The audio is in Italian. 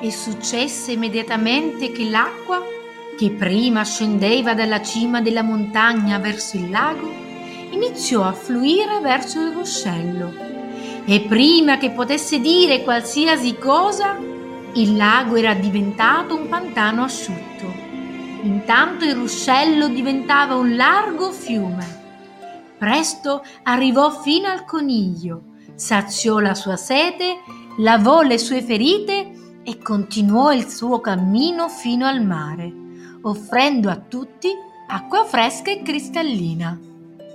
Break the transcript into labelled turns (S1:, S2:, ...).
S1: e successe immediatamente che l'acqua, che prima scendeva dalla cima della montagna verso il lago, iniziò a fluire verso il ruscello, e prima che potesse dire qualsiasi cosa, il lago era diventato un pantano asciutto. Intanto il ruscello diventava un largo fiume. Presto arrivò fino al coniglio, saziò la sua sete, lavò le sue ferite e continuò il suo cammino fino al mare, offrendo a tutti acqua fresca e cristallina.